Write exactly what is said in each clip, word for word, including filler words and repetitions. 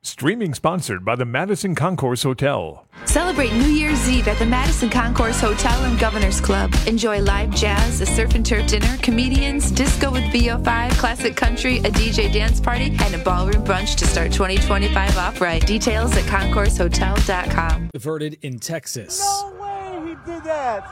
Streaming sponsored by the Madison Concourse Hotel. Celebrate New Year's Eve at the Madison Concourse Hotel and Governor's Club. Enjoy live jazz, a surf and turf dinner, comedians, disco with V O five, classic country, a D J dance party, and a ballroom brunch to start twenty twenty-five off right. Details at concourse hotel dot com. Diverted in Texas. No way he did that.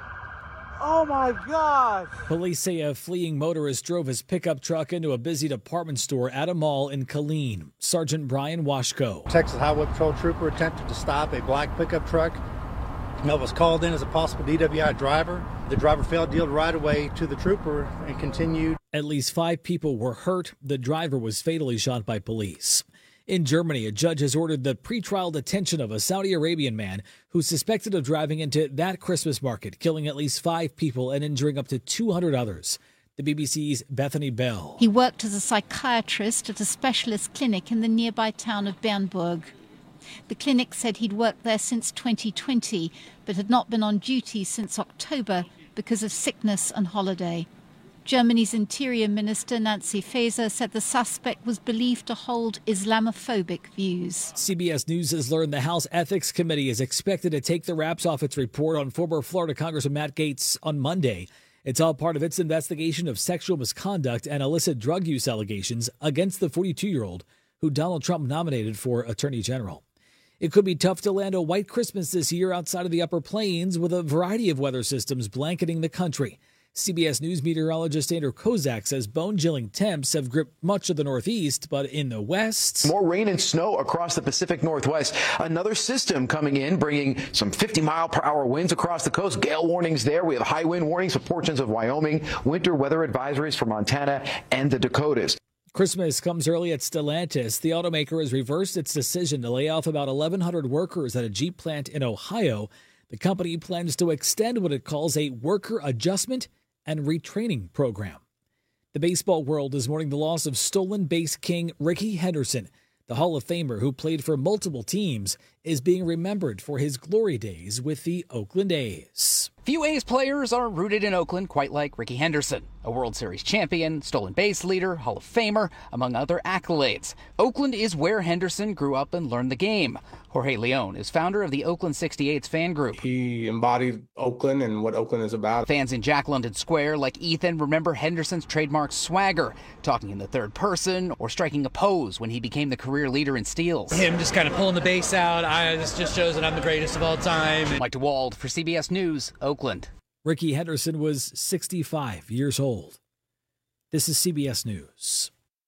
Oh, my God. Police say a fleeing motorist drove his pickup truck into a busy department store at a mall in Killeen. Sergeant Brian Washko. Texas Highway Patrol trooper attempted to stop a black pickup truck that was called in as a possible D W I driver. The driver failed to yield right away to the trooper and continued. At least five people were hurt. The driver was fatally shot by police. In Germany, a judge has ordered the pretrial detention of a Saudi Arabian man who's suspected of driving into that Christmas market, killing at least five people and injuring up to two hundred others. The B B C's Bethany Bell. He worked as a psychiatrist at a specialist clinic in the nearby town of Bernburg. The clinic said he'd worked there since twenty twenty, but had not been on duty since October because of sickness and holiday. Germany's Interior Minister Nancy Faeser said the suspect was believed to hold Islamophobic views. C B S News has learned the House Ethics Committee is expected to take the wraps off its report on former Florida Congressman Matt Gaetz on Monday. It's all part of its investigation of sexual misconduct and illicit drug use allegations against the forty-two-year-old who Donald Trump nominated for Attorney General. It could be tough to land a white Christmas this year outside of the Upper Plains with a variety of weather systems blanketing the country. C B S News meteorologist Andrew Kozak says bone-chilling temps have gripped much of the Northeast, but in the West... More rain and snow across the Pacific Northwest. Another system coming in, bringing some fifty mile per hour winds across the coast. Gale warnings there. We have high wind warnings for portions of Wyoming. Winter weather advisories for Montana and the Dakotas. Christmas comes early at Stellantis. The automaker has reversed its decision to lay off about eleven hundred workers at a Jeep plant in Ohio. The company plans to extend what it calls a worker adjustment and retraining program. The baseball world is mourning the loss of stolen base king Rickey Henderson. The Hall of Famer, who played for multiple teams, is being remembered for his glory days with the Oakland A's. Few A's players are rooted in Oakland quite like Rickey Henderson, a World Series champion, stolen base leader, Hall of Famer, among other accolades. Oakland is where Henderson grew up and learned the game. Jorge Leon is founder of the Oakland sixty-eight's fan group. He embodied Oakland and what Oakland is about. Fans in Jack London Square, like Ethan, remember Henderson's trademark swagger, talking in the third person or striking a pose when he became the career leader in steals. Him just kind of pulling the base out. I, this just shows that I'm the greatest of all time. Mike DeWald for C B S News, Oakland. Rickey Henderson was sixty-five years old. This is C B S News.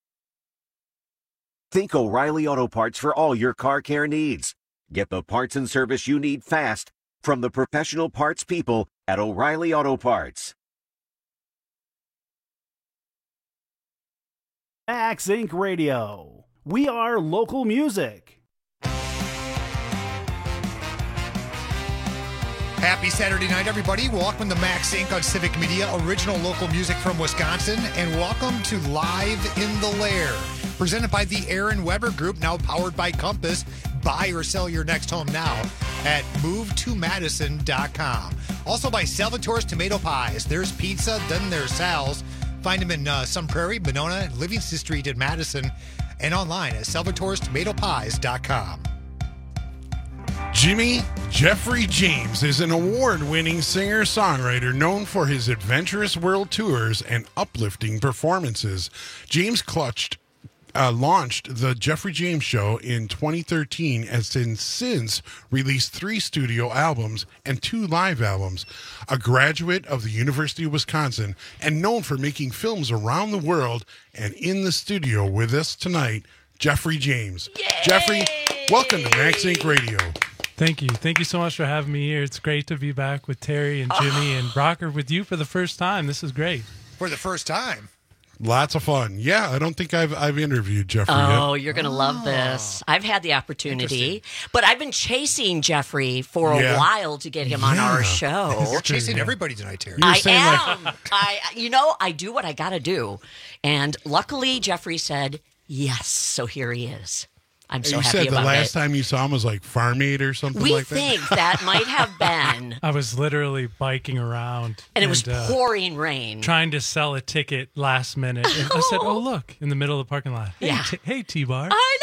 Think O'Reilly Auto Parts for all your car care needs. Get the parts and service you need fast from the professional parts people at O'Reilly Auto Parts. Max Incorporated. Radio. We are local music. Happy Saturday night, everybody. Welcome to Max Incorporated on Civic Media, original local music from Wisconsin, and welcome to Live in the Lair, presented by the Aaron Weber Group, now powered by Compass. Buy or sell your next home now at move to madison dot com. Also by Salvatore's Tomato Pies. There's pizza, then there's Sal's. Find them in uh, Sun Prairie, Monona, Livingston Street in Madison, and online at salvatores tomato pies dot com. Jimmy Jeffrey James is an award-winning singer-songwriter known for his adventurous world tours and uplifting performances. James clutched, uh, launched the Jeffrey James Show in twenty thirteen and since, since released three studio albums and two live albums. A graduate of the University of Wisconsin and known for making films around the world and in the studio with us tonight, Jeffrey James. Yay! Jeffrey, welcome to Max Incorporated. Radio. Thank you. Thank you so much for having me here. It's great to be back with Terry and Jimmy and Rocker with you for the first time. This is great. For the first time? Lots of fun. Yeah, I don't think I've I've interviewed Jeffrey Oh, yet. you're going to oh. love this. I've had the opportunity, but I've been chasing Jeffrey for a yeah. while to get him yeah. on our show. You're chasing everybody tonight, Terry. I am. Like... I, you know, I do what I got to do. And luckily, Jeffrey said yes, so here he is. I'm so you happy said about the last it. time you saw him was like Farm Aid or something we like that? We think that might have been. I was literally biking around. And it was uh, pouring rain. Trying to sell a ticket last minute. And I said, oh, look, in the middle of the parking lot. Hey, yeah. t- hey T-Bar. I know.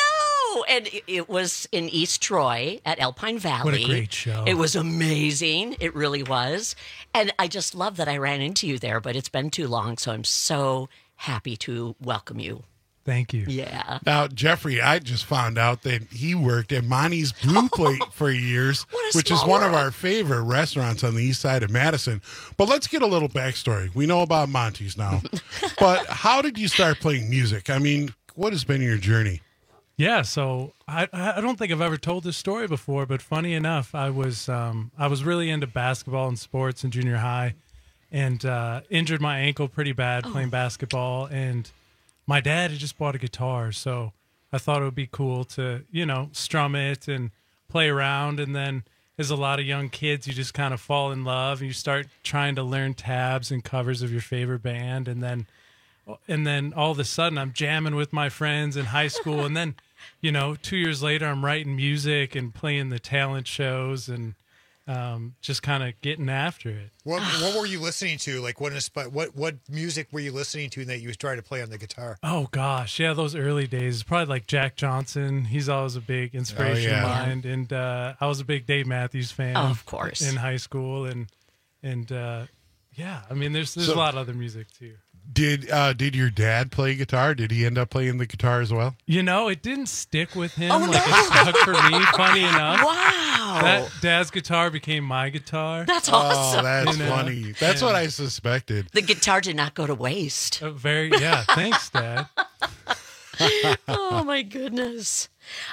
know. And it, it was in East Troy at Alpine Valley. What a great show. It was amazing. It really was. And I just love that I ran into you there, but it's been too long, so I'm so happy to welcome you. Thank you. Yeah. Now, Jeffrey, I just found out that he worked at Monty's Blue Plate for years, which is one of our favorite restaurants on the east side of Madison. But let's get a little backstory. We know about Monty's now. But how did you start playing music? I mean, what has been your journey? Yeah, so I I don't think I've ever told this story before, but funny enough, I was um, I was really into basketball and sports in junior high, and uh, injured my ankle pretty bad playing Oh. basketball. And my dad had just bought a guitar, so I thought it would be cool to, you know, strum it and play around. And then, as a lot of young kids, you just kind of fall in love and you start trying to learn tabs and covers of your favorite band. And then, and then all of a sudden, I'm jamming with my friends in high school. And then, you know, two years later, I'm writing music and playing the talent shows and um, just kind of getting after it. What, what were you listening to? Like, what, inspi- what what music were you listening to that you was trying to play on the guitar? Oh gosh, yeah, those early days, probably like Jack Johnson. He's always a big inspiration Oh, yeah. of mine, and uh, I was a big Dave Matthews fan, Oh, of course. in high school, and and uh, yeah, I mean, there's there's So- a lot of other music too. Did uh, did your dad play guitar? Did he end up playing the guitar as well? You know, it didn't stick with him Oh, like no. it stuck for me. Funny enough, Wow. that dad's guitar became my guitar. That's awesome. Oh, that's You know? funny. That's Yeah. what I suspected. The guitar did not go to waste. Uh, very yeah. Thanks, Dad. Oh, my goodness.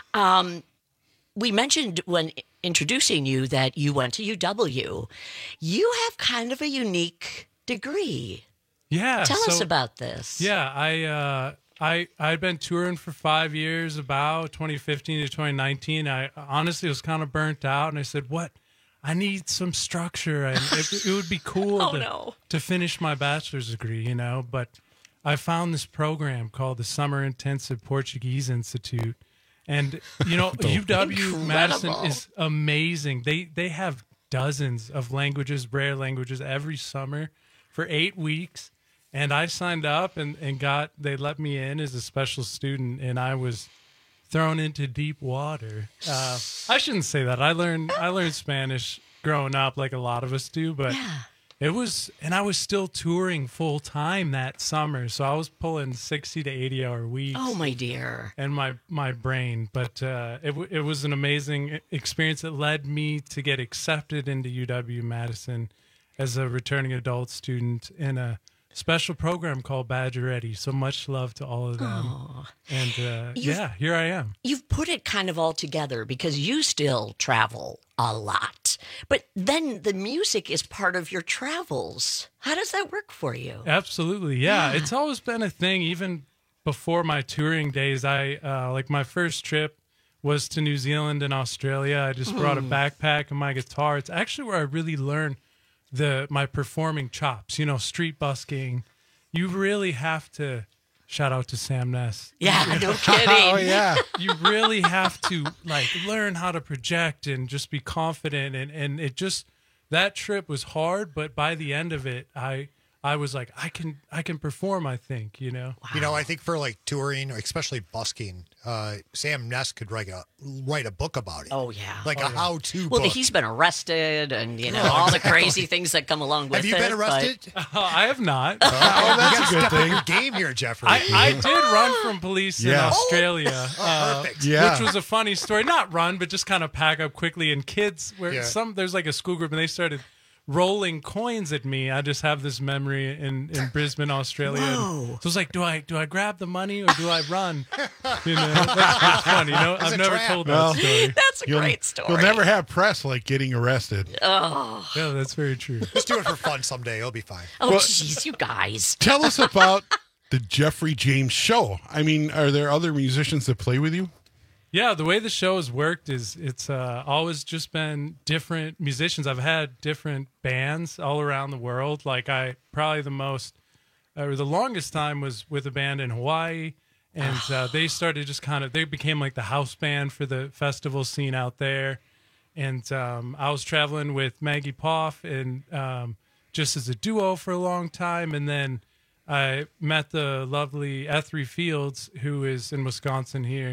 Um, we mentioned when introducing you that you went to U W. You have kind of a unique degree. Yeah. Tell us so- about this. Yeah, I uh, I I'd been touring for five years, about twenty fifteen to twenty nineteen. I honestly was kind of burnt out, and I said, "What? I need some structure, and it, it would be cool Oh, to no. to finish my bachelor's degree, you know." But I found this program called the Summer Intensive Portuguese Institute, and you know, U W Madison Incredible. is amazing. They they have dozens of languages, rare languages, every summer for eight weeks. And I signed up and, and got, they let me in as a special student, and I was thrown into deep water. Uh, I shouldn't say that. I learned, I learned Spanish growing up like a lot of us do, but it was, and I was still touring full time that summer. So I was pulling sixty to eighty hour weeks. Oh, my dear. And my, my brain, but uh, it, w- it was an amazing experience that led me to get accepted into U W Madison as a returning adult student in a special program called Badger Ready. So much love to all of them. Aw. And uh, You've- yeah, here I am. You've put it kind of all together because you still travel a lot. But then the music is part of your travels. How does that work for you? Absolutely. Yeah. It's always been a thing. Even before my touring days, I uh, like my first trip was to New Zealand and Australia. I just brought a Mm. backpack and my guitar. It's actually where I really learned the my performing chops, you know, street busking. You really have to shout out to Sam Ness. Yeah, no kidding. Oh, yeah. You really have to like learn how to project and just be confident, and and it just, that trip was hard, but by the end of it, I I was like, I can I can perform, I think, you know. You know, I think for like touring, especially busking, uh, Sam Ness could write a write a book about it. Oh, yeah. Like Oh, a yeah. how-to Well, book. he's been arrested and, you know, Yeah, all the exactly. crazy things that come along with Have you it. been but- arrested? I have not. Oh, that's you a gotta good step up thing. your game here, Jeffrey. I, I did run from police in Yeah. Australia, uh, perfect. Yeah. which was a funny story. Not run, but just kind of pack up quickly. And kids, where Yeah. some there's like a school group, and they started rolling coins at me. I just have this memory in, in Brisbane, Australia. And Whoa. so it's like, do I do I grab the money or do I run? You know, that's, that's funny. You know, It's I've a never trap. told that Well, story. That's a You'll, great story. you'll never have press like getting arrested. Oh, Yeah, that's very true. Just do it for fun someday. It'll be fine. oh, Well- jeez, you guys. Tell us about the Jeffrey James Show. I mean, are there other musicians that play with you? Yeah, the way the show has worked is it's uh, always just been different musicians. I've had different bands all around the world. Like I probably the most or the longest time was with a band in Hawaii, and uh, they started just kind of they became like the house band for the festival scene out there. And um, I was traveling with Maggie Poff and um, just as a duo for a long time, and then I met the lovely Ethry Fields, who is in Wisconsin here.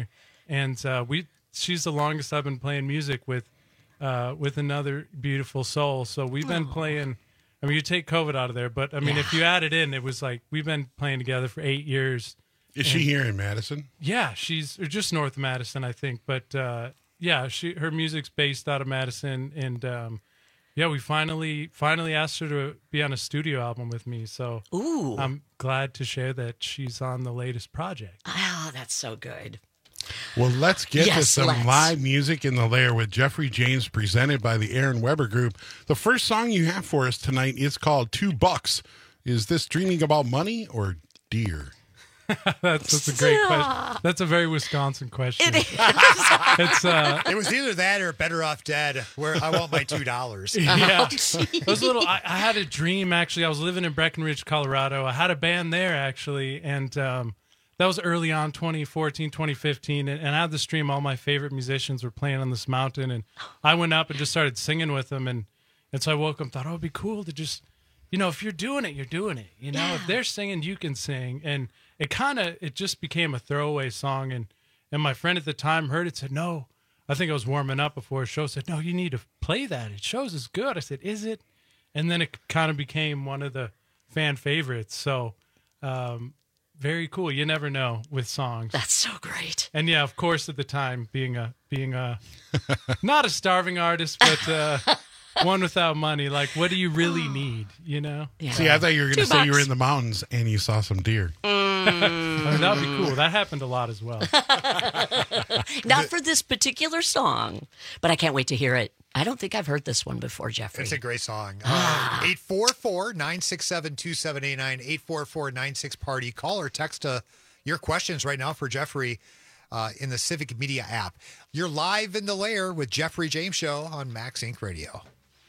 and uh, we she's the longest I've been playing music with uh, with another beautiful soul. So we've been Oh. playing. I mean, you take COVID out of there, but I mean, Yeah. if you add it in, it was like we've been playing together for eight years. Is she And- here in Madison? Yeah, she's or just north of Madison, I think. But uh, yeah, she her music's based out of Madison, and um, yeah, we finally finally asked her to be on a studio album with me. So Ooh. I'm glad to share that she's on the latest project. Oh, that's so good. Well, let's get to Yes, some let's. live music in the lair with Jeffrey James, presented by the Aaron Weber Group. The first song you have for us tonight is called Two Bucks. Is this dreaming about money or deer? that's, that's a great question. That's a very Wisconsin question. It is. It's uh, It was either that or Better Off Dead, where I want my two dollars. yeah. It was a little. I, I had a dream actually. I was living in Breckenridge, Colorado. I had a band there actually, and um, that was early on, twenty fourteen, twenty fifteen. And, and I had the stream. All my favorite musicians were playing on this mountain, and I went up and just started singing with them. And and so I woke up, and thought, oh, it'd be cool to just, you know, if you're doing it, you're doing it. You know, Yeah. if they're singing, you can sing. And it kind of it just became a throwaway song. And and my friend at the time heard it, said, no. I think I was warming up before a show. Said, no, you need to play that. It shows is good. I said, is it? And then it kind of became one of the fan favorites. So um, very cool. You never know with songs. That's so great. And yeah, of course, at the time, being a being a not a starving artist, but uh, one without money. Like, what do you really need? You know? Yeah. See, I thought you were going Two to say you were bucks. in the mountains and you saw some deer. I mean, that would be cool. That happened a lot as well. Not for this particular song, but I can't wait to hear it. I don't think I've heard this one before, Jeffrey. It's a great song. Uh, eight four four, nine six seven, two seven eight nine, eight four four, nine six party. Call or text uh, your questions right now for Jeffrey uh, in the Civic Media app. You're live in the lair with Jeffrey James Show on Max Inc Radio.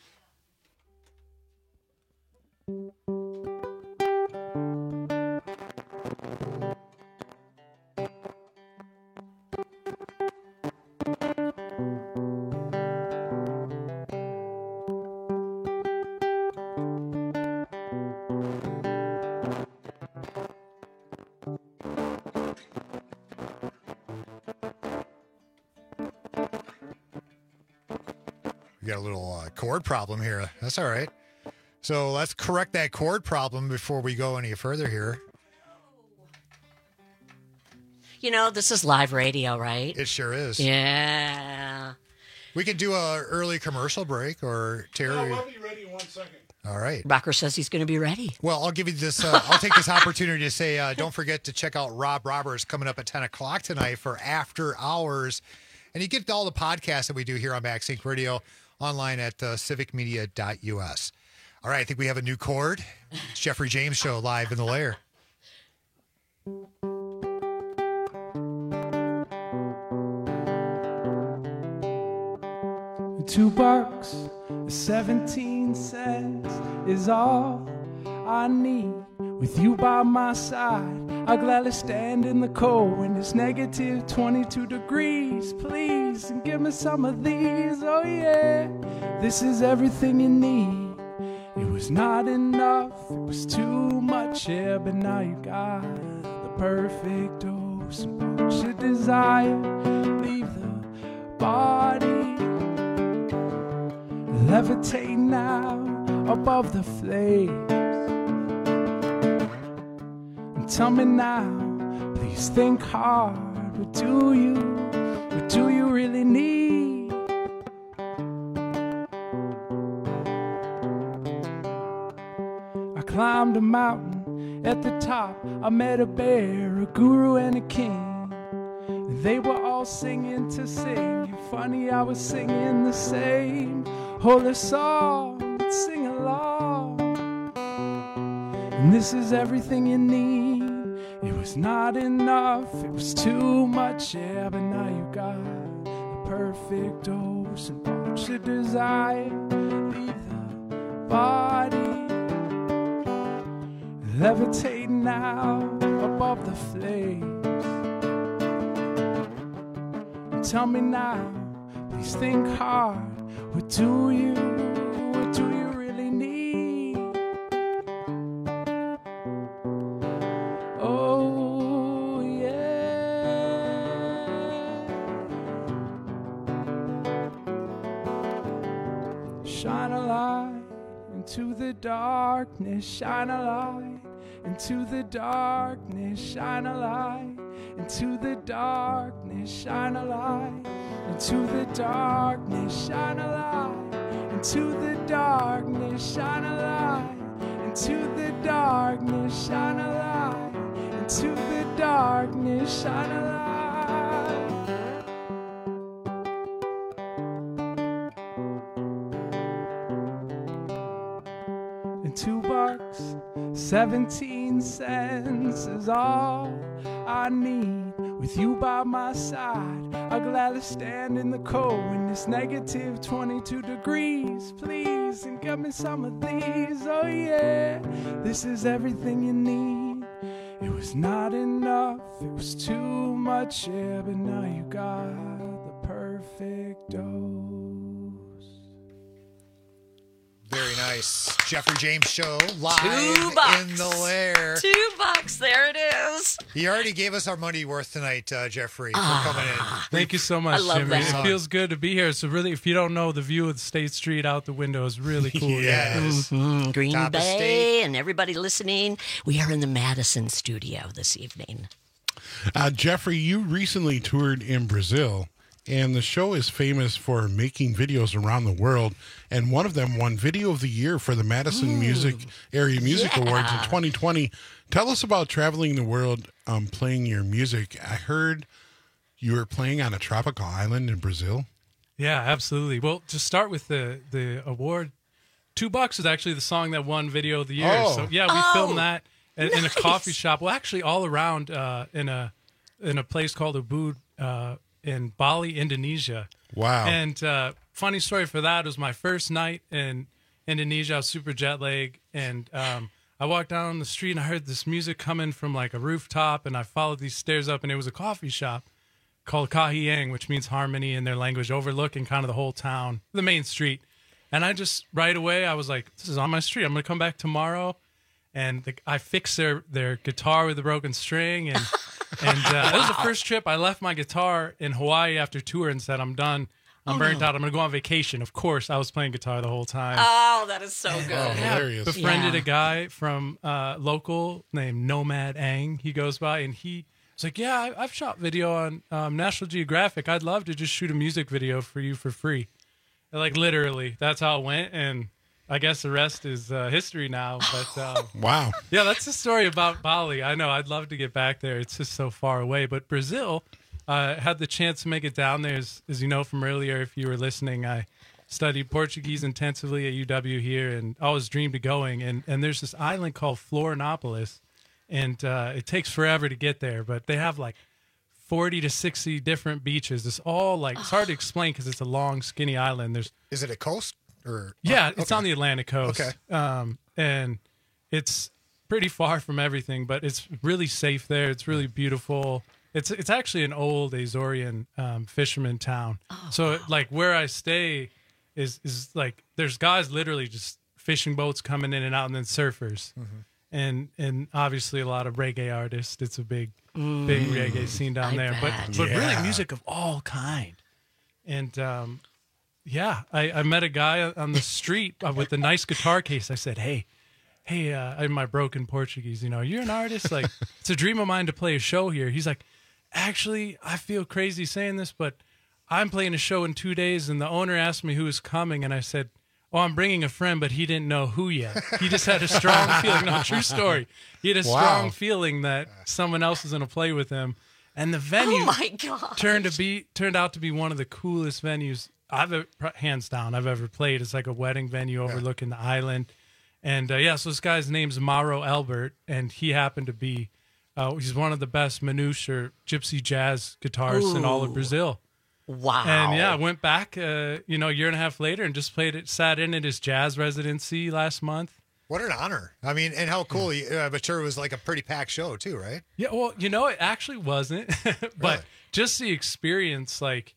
We got a little uh, chord problem here. That's all right. So let's correct that chord problem before we go any further here. You know, this is live radio, right? It sure is. Yeah. We could do a early commercial break, or Terry. be ready in one second. All right. Rocker says he's going to be ready. Well, I'll give you this. Uh, I'll take this opportunity to say, uh, don't forget to check out Rob Roberts coming up at ten o'clock tonight for After Hours. And you get all the podcasts that we do here on Max Inc Radio online at uh, civic media dot u s. All right, I think we have a new chord. It's Jeffrey James Show live in the lair. Two bucks, seventeen cents is all I need. With you by my side, I'll gladly stand in the cold when it's negative twenty-two degrees. Please, and give me some of these. Oh yeah, this is everything you need. It was not enough, it was too much, yeah, but now you got the perfect dose. And what you desire, leave the body levitate now above the flames. And tell me now, please think hard. What do you, what do you really need? I climbed a mountain. At the top, I met a bear, a guru, and a king. They were all singing to sing. Funny, I was singing the same holy song. Let's sing along. And this is everything you need. It was not enough, it was too much, yeah, but now you got the perfect dose. And what you desire, leave the body levitate now above the flames. Tell me now, please think hard. What do you, what do you really need? Oh yeah. shine a light into the darkness, shine a light into the darkness, shine a light into the darkness, shine a light into the darkness, shine a light into the darkness, shine a light into the darkness, shine a light into the darkness, shine a light. Two bucks, seventeen cents is all I need. With you by my side, I'll gladly stand in the cold when it's negative twenty-two degrees. Please, and get me some of these. Oh yeah, this is everything you need. It was not enough, it was too much, yeah, but now you got the perfect dose. Very nice. Jeffrey James Show, live Two bucks. in the lair. Two bucks. There it is. He already gave us our money worth tonight, uh, Jeffrey, for Ah. coming in. Thank you so much, I love Jimmy. that. It feels good to be here. So really, if you don't know, the view of State Street out the window is really cool. Yes. Mhm. Green Top of Bay state. and everybody listening. We are in the Madison studio this evening. Uh, Jeffrey, you recently toured in Brazil, and the show is famous for making videos around the world. And one of them won Video of the Year for the Madison Music Area Music yeah. Awards in twenty twenty. Tell us about traveling the world, um, playing your music. I heard you were playing on a tropical island in Brazil. Yeah, absolutely. Well, to start with the the award, Two Bucks is actually the song that won Video of the Year. Oh. So yeah, we Oh, filmed that in, in a nice. coffee shop. Well, actually, all around uh, in a in a place called Ubud uh, in Bali, Indonesia. Wow. And uh, funny story for that, it was my first night in Indonesia. I was super jet lagged, and um, I walked down the street and I heard this music coming from like a rooftop, and I followed these stairs up, and it was a coffee shop called Kahiyang, which means harmony in their language, overlooking kind of the whole town, the main street. And I just right away I was like, this is on my street. I'm gonna come back tomorrow. And the, I fixed their, their guitar with a broken string, and and uh, it was the first trip. I left my guitar in Hawaii after tour and said, I'm done. I'm Oh, burnt no. out. I'm gonna go on vacation. Of course, I was playing guitar the whole time. Oh, that is so good. Oh, hilarious. Befriended Yeah. a guy from uh, local named Nomad Ang. He goes by, and he was like, "Yeah, I, I've shot video on um, National Geographic. I'd love to just shoot a music video for you for free." And, like literally, that's how it went, and I guess the rest is uh, history now. But um, Wow. yeah, that's the story about Bali. I know I'd love to get back there. It's just so far away. But Brazil, uh, had the chance to make it down there. As, as you know from earlier, if you were listening, I studied Portuguese intensively at U W here, and always dreamed of going. And and there's this island called Florianopolis, and uh, it takes forever to get there, but they have like forty to sixty different beaches. It's all like it's hard to explain because it's a long, skinny island. There's Is it a coast? Or yeah, oh, it's okay. on the Atlantic coast. Okay. Um, and it's pretty far from everything, but it's really safe there. It's really beautiful. It's it's actually an old Azorean um, fisherman town. Oh, so wow. like where I stay is is like there's guys literally just fishing boats coming in and out, and then surfers. Mm-hmm. And and obviously a lot of reggae artists. It's a big big Mm, reggae scene down I there. bet. But but Yeah. really music of all kind. And um, yeah, I, I met a guy on the street uh, with a nice guitar case. I said, "Hey, hey," uh, in my broken Portuguese, you know, "You're an artist. Like, it's a dream of mine to play a show here." He's like, "Actually, I feel crazy saying this, but I'm playing a show in two days, and the owner asked me who was coming, and I said, oh, I'm bringing a friend, but he didn't know who yet. He just had a strong feeling. No, true story. He had a Wow. strong feeling that someone else was going to play with him, and the venue Oh my god! turned to be turned out to be one of the coolest venues I've ever, hands down I've ever played. It's like a wedding venue overlooking the island, and uh, yeah. So this guy's name's Mauro Albert, and he happened to be uh, he's one of the best manouche or gypsy jazz guitarists in all of Ooh. Brazil. Wow. And yeah, I went back, uh, you know, a year and a half later, and just played it. Sat in at his jazz residency last month. What an honor. I mean, and how cool. You, uh, but sure, it was like a pretty packed show, too, right? Yeah, well, you know, it actually wasn't, but Really? just the experience, like,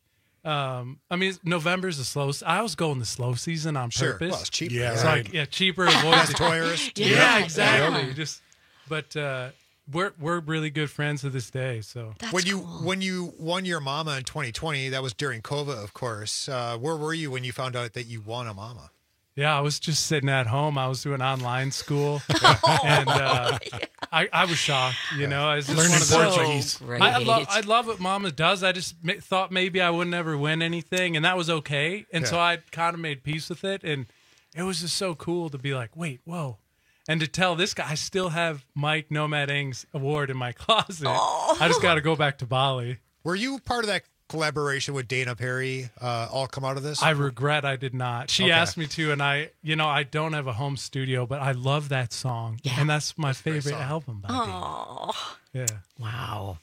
um, I mean, November's the slow. I was going the slow season on Sure. purpose. Well, it's cheaper. Yeah, It's right. like, yeah, cheaper, avoid the tourist. Yeah, Yeah, exactly. yeah. Just, but uh, we're we're really good friends to this day. So That's when you cool. when you won your mama in twenty twenty, that was during COVID, of course. Uh, where were you when you found out that you won a mama? Yeah, I was just sitting at home. I was doing online school, and uh, I, I was shocked. You know, I was just Learning one of those. Portuguese. So great. I, I love, I love what Mama does. I just ma- thought maybe I would never win anything, and that was okay. And so Yeah. I kind of made peace with it, and it was just so cool to be like, wait, whoa. And to tell this guy, I still have Mike Nomad Eng's award in my closet. Oh. I just got to go back to Bali. Were you part of that collaboration with Dana Perry uh, all come out of this? I regret I did not. She Okay. asked me to, and I, you know, I don't have a home studio, but I love that song, Yeah. and that's my a great favorite song. album by Dana. Oh, Yeah. wow.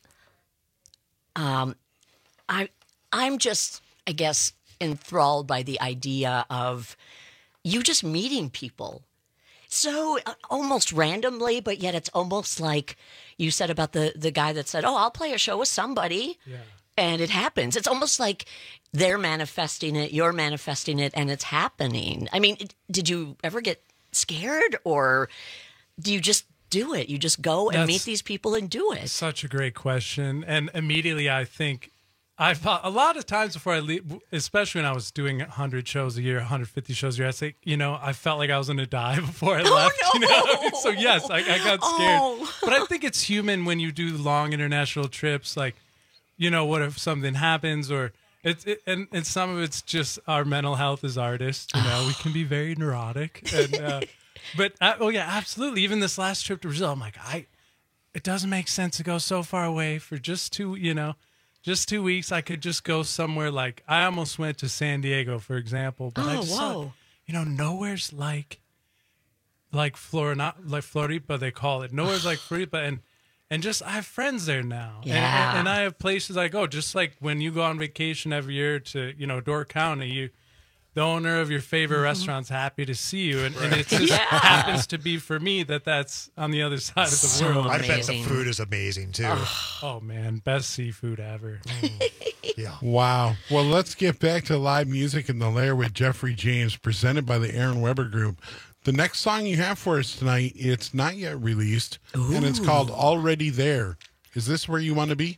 Um, I I'm just, I guess, enthralled by the idea of you just meeting people so uh, almost randomly, but yet it's almost like you said about the the guy that said, "Oh, I'll play a show with somebody." Yeah. And it happens. It's almost like they're manifesting it, you're manifesting it, and it's happening. I mean, it- did you ever get scared, or do you just do it? You just go and That's- meet these people and do it. Such a great question. And immediately I think I thought a lot of times before I leave, especially when I was doing one hundred shows a year, one hundred fifty shows a year, I say, you know, I felt like I was going to die before I left. You know? So yes, I, I got scared. Oh. But I think it's human when you do long international trips. Like, you know, what if something happens, or it's it, and, and some of it's just our mental health as artists. You know, we can be very neurotic. And, uh, but uh, oh yeah, absolutely. Even this last trip to Brazil, I'm like, I, it doesn't make sense to go so far away for just two, you know, just two weeks. I could just go somewhere like, I almost went to San Diego, for example, but I Oh, just whoa. thought, you know, nowhere's like, like Florida, not like Floripa, they call it. Nowhere's like Floripa. And, and just, I have friends there now. And- Yeah. And, and I have places I go, just like when you go on vacation every year to, you know, Door County, you, the owner of your favorite restaurant's happy to see you. And, and it just Yeah. happens to be for me that that's on the other side of the So world. I bet the amazing. food is amazing too. Oh man, best seafood ever. Yeah. Wow. Well, let's get back to live music in the Lair with Jeffrey James, presented by the Aaron Weber Group. The next song you have for us tonight, it's not yet released, and it's called Already There. Is this where you want to be?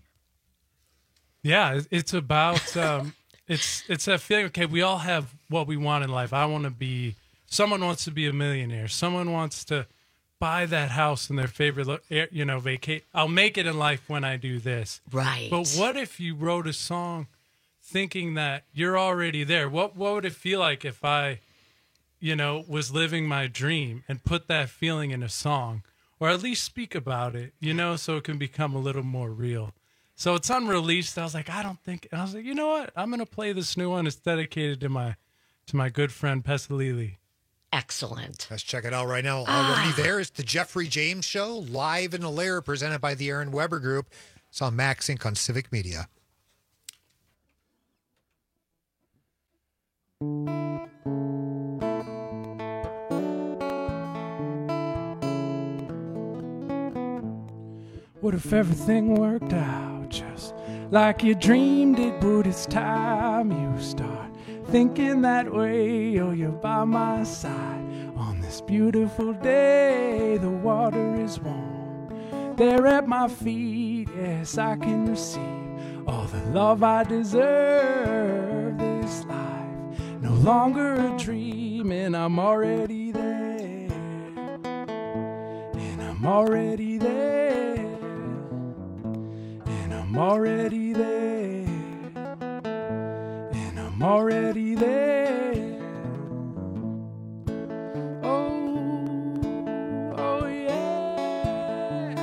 Yeah, it- it's about um, it's it's a feeling. Okay, we all have what we want in life. I want to be. Someone wants to be a millionaire. Someone wants to buy that house in their favorite, lo- air- you know, vacate. I'll make it in life when I do this. Right. But what if you wrote a song thinking that you're already there? What what would it feel like if I, you know, was living my dream and put that feeling in a song, or at least speak about it, you know, so it can become a little more real. So it's unreleased. I was like, I don't think. I was like, you know what? I'm gonna play this new one. It's dedicated to my to my good friend Pesalili. Excellent. Let's check it out right now. Already there is the Jeffrey James Show, live in the Lair, presented by the Aaron Weber Group. It's on Max Inc on Civic Media. What if everything worked out just like you dreamed it would? It's time you start thinking that way. Oh, you're by my side on this beautiful day. The water is warm there at my feet. Yes, I can receive all the love I deserve. This life no longer a dream, and I'm already there. And I'm already there. And I'm already there. And I'm already there. Oh, oh yeah.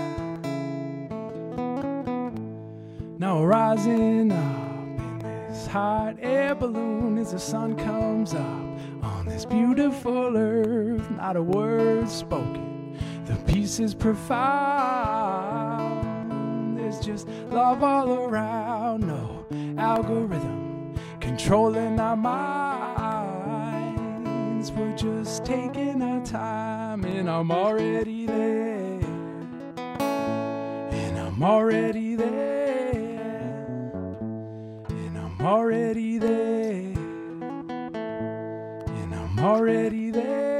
Now rising up in this hot air balloon as the sun comes up on this beautiful earth. Not a word spoken, the peace is profound. There's just love all around, no algorithm controlling our minds. We're just taking our time, and I'm already there. And I'm already there. And I'm already there. And I'm already there.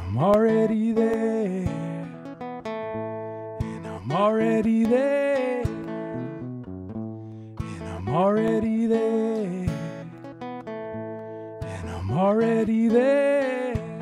I'm already there. And I'm already there. And I'm already there. And I'm already there.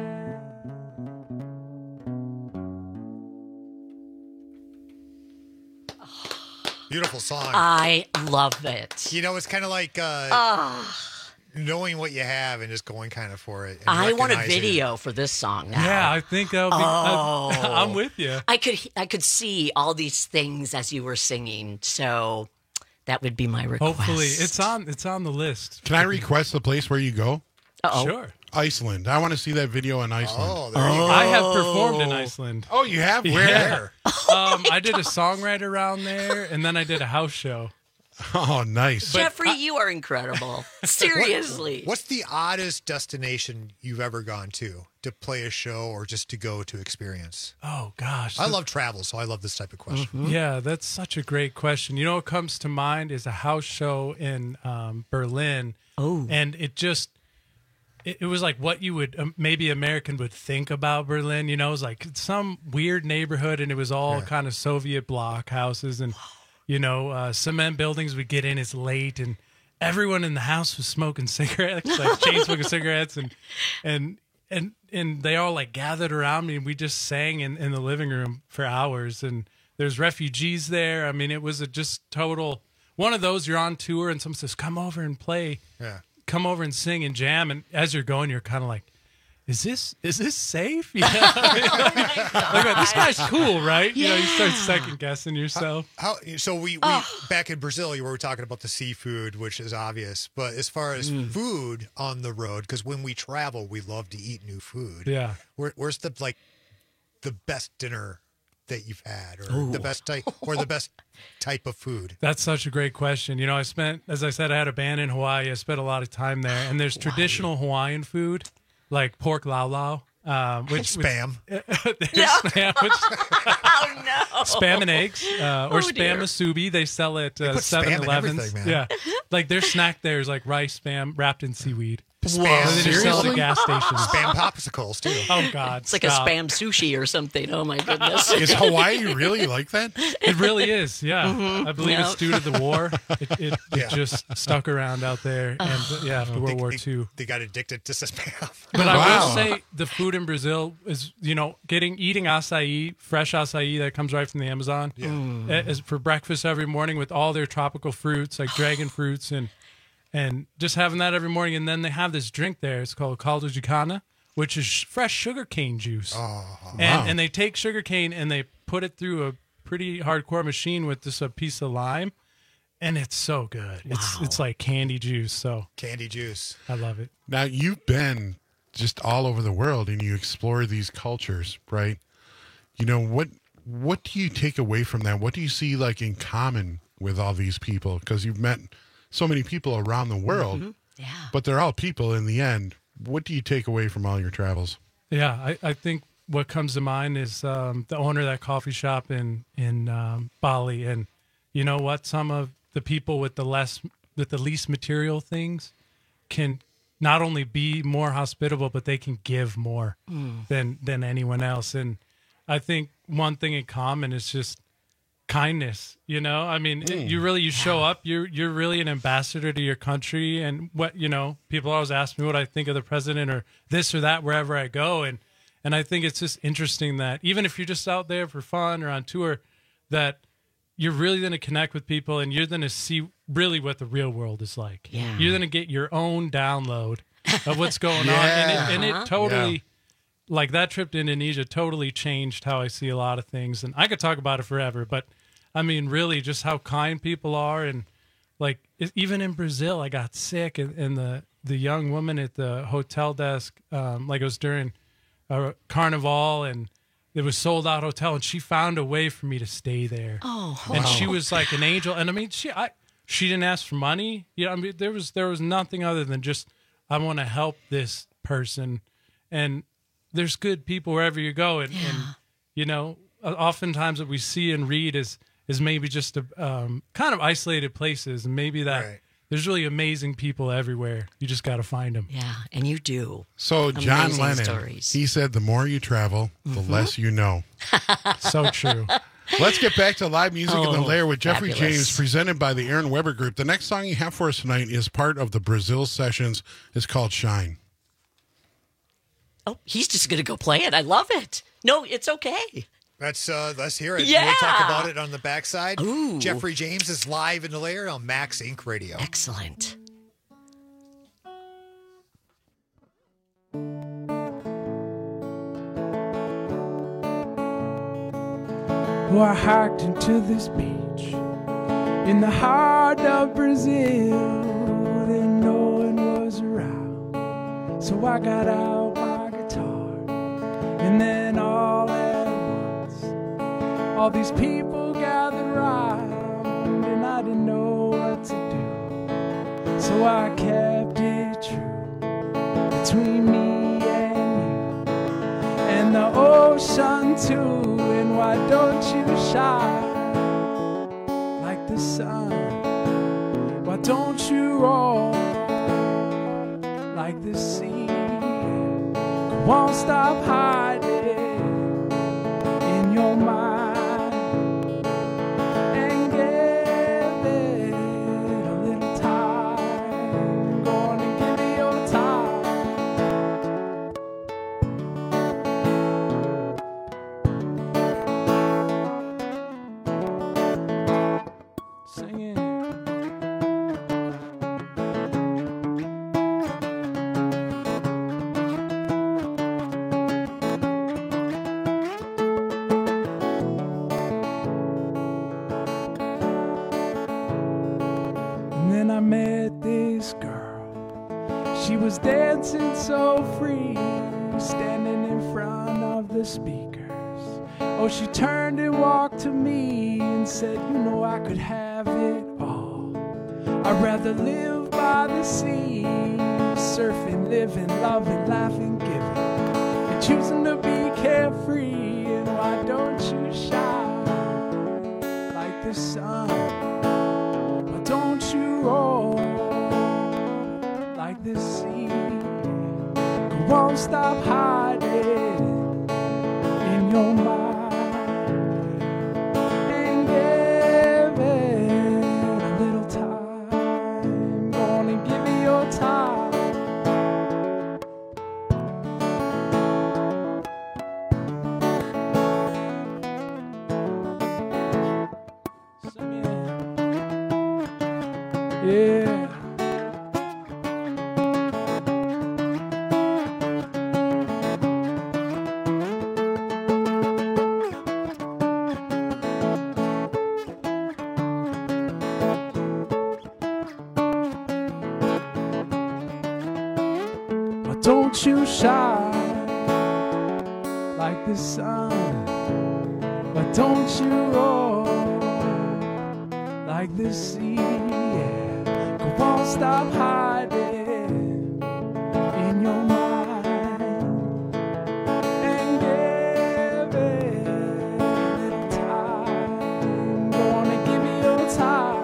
Beautiful song. I love it. You know, it's kind of like uh, Ah. knowing what you have and just going kind of for it. and I want a recognizing video for this song now. Yeah, I think I'll be. Oh. I, I'm with you. I could I could see all these things as you were singing, so that would be my request. Hopefully, it's on. It's on the list. Can I request the place where you go? Uh-oh. Sure. Iceland. I want to see that video in Iceland. Oh, there you go. I have performed in Iceland. Oh, you have? Yeah. Where? um, I did a songwriter around there, and then I did a house show. Oh, nice. Jeffrey, you are incredible. Seriously. What- what's the oddest destination you've ever gone to to play a show or just to go to experience? Oh gosh, I the- love travel, so I love this type of question. Yeah, that's such a great question. You know what comes to mind is a house show in um, Berlin. Oh. And it just, it, it was like what you would, um, maybe American would think about Berlin. You know, it was like some weird neighborhood and it was all Yeah. kind of Soviet bloc houses and, you know, uh, cement buildings. We get in, it's late and everyone in the house was smoking cigarettes, like chain smoking cigarettes. And, and, and, and they all like gathered around me and we just sang in, in the living room for hours. And there's refugees there. I mean, it was a just total one of those. You're on tour and someone says, come over and play, Yeah. come over and sing and jam. And as you're going, you're kind of like, is this, is this safe? You know? like, like, this guy's cool, right? You know, you start second guessing yourself. How, so we, we back in Brazil, you were talking about the seafood, which is obvious. But as far as Mm. food on the road, because when we travel, we love to eat new food. Yeah. Where, where's the like the best dinner that you've had, or Ooh. the best type, or the best type of food? That's such a great question. You know, I spent, as I said, I had a band in Hawaii. I spent a lot of time there, and there's traditional Hawaiian food like pork lau lau, um, which Spam. Which, there's spam, which, Oh no. spam and eggs, uh, or Oh, spam dear. musubi. They sell at They uh, put spam in seven elevens. everything, man. Yeah, like their snack there is like rice spam wrapped in seaweed. Spam. So they just sell it at gas stations. Spam popsicles too. Oh God, It's like stop. a spam sushi or something. Oh my goodness. Is Hawaii really like that? It really is, yeah. Mhm. I believe Yeah. it's due to the war. It, it, it Yeah. just stuck around out there, and uh, yeah, after World They- War they, Two. They got addicted to spam. But I Wow. will say the food in Brazil is, you know, getting eating acai, fresh acai that comes right from the Amazon, Yeah. uh, is for breakfast every morning with all their tropical fruits like dragon fruits and and just having that every morning. And then they have this drink there. It's called caldo de cana, which is sh- fresh sugarcane juice. Oh, and wow. and they take sugarcane and they put it through a pretty hardcore machine with just a piece of lime, and it's so good. It's it's like candy juice. So candy juice. I love it. Now, you've been just all over the world and you explore these cultures, right? You know, what what do you take away from that? What do you see like in common with all these people? Because you've met so many people around the world, Mhm. Yeah. but they're all people in the end. What do you take away from all your travels? Yeah, I, I think what comes to mind is um, the owner of that coffee shop in in um, Bali, and you know what? Some of the people with the less with the least material things can not only be more hospitable, but they can give more Mm. than than anyone else. And I think one thing in common is just kindness. You know, I mean, it- you really you show up. You're you're really an ambassador to your country, and what you know. People always ask me what I think of the president or this or that wherever I go, and and I think it's just interesting that even if you're just out there for fun or on tour, that you're really going to connect with people, and you're going to see really what the real world is like. Yeah. You're going to get your own download of what's going on, Yeah. and it, and Uh-huh. it totally. Yeah. Like that trip to Indonesia totally changed how I see a lot of things. And I could talk about it forever, but I mean, really just how kind people are. And like, it, even in Brazil, I got sick and, and the, the young woman at the hotel desk, um, like it was during a carnival and it was sold out hotel, and she found a way for me to stay there. Oh, And wow. she was like an angel. And I mean, she, I, she didn't ask for money. You know, I mean, there was, there was nothing other than just, I want to help this person. And there's good people wherever you go, and, and you know, oftentimes what we see and read is is maybe just a, um, kind of isolated places, and maybe that Right. there's really amazing people everywhere. You just got to find them. Yeah, and you do. So John Amazing Lennon, stories. he said, the more you travel, the Mhm. less you know. So true. Let's get back to live music in the Oh, lair with Jeffrey fabulous. James, presented by the Aaron Weber Group. The next song you have for us tonight is part of the Brazil Sessions. It's called Shine. Oh, he's just going to go play it. I love it. No, it's okay. Let's uh, let's hear it. Yeah. We'll talk about it on the backside. Ooh. Jeffrey James is live in the lair on Max Inc Radio. Excellent. Well, I hiked into this beach in the heart of Brazil, and no one was around. So I got out my guitar, and then all at once, all these people gathered round, and I didn't know what to do. So I kept it true between me and you, and the ocean too. And why don't you shine like the sun? Why don't you roll like the sea? Won't stop hiding in your mind and give it a little time. Gonna give it your time. Sing it. And then I met this girl. She was dancing so free, standing in front of the speakers. Oh, she turned and walked to me and said, you know, I could have it all. I'd rather live by the sea, surfing, living, loving, laughing, giving, and choosing to be carefree. And why don't you shine like the sun? Why don't you roll like the sea? Won't stop hiding in your mind and give it a little time. Gonna give it your time. Sing it. Yeah. Why don't you shine like the sun? Why don't you roll like the sea? Yeah. Go on, stop hiding in your mind and give it a little time. Gonna give you your time.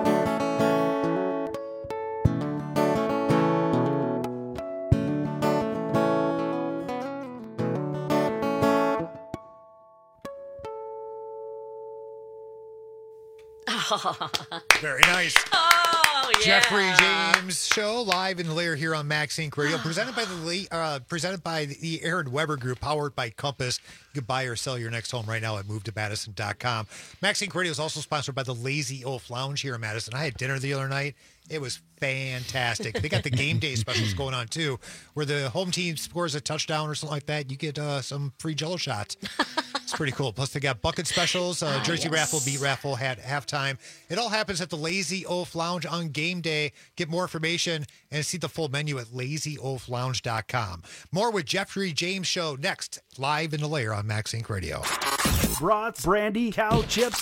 Very nice. Oh, yeah. Jeffrey James Show live in the lair here on Max Inc Radio, presented by the Le- uh, presented by the Aaron Weber Group, powered by Compass. You can buy or sell your next home right now at move to madison dot com. Max Inc Radio is also sponsored by the Lazy Oaf Lounge here in Madison. I had dinner the other night. It was fantastic. They got the game day specials going on too, where the home team scores a touchdown or something like that. You get uh, some free Jello shots. It's pretty cool. Plus, they got bucket specials, uh, jersey yes. raffle, beat raffle, at halftime. It all happens at the Lazy Oaf Lounge on game day. Get more information and see the full menu at lazy oaf lounge dot com. More with Jeffrey James Show next, live in the lair on Max Inc Radio. Brats, brandy, cow chips,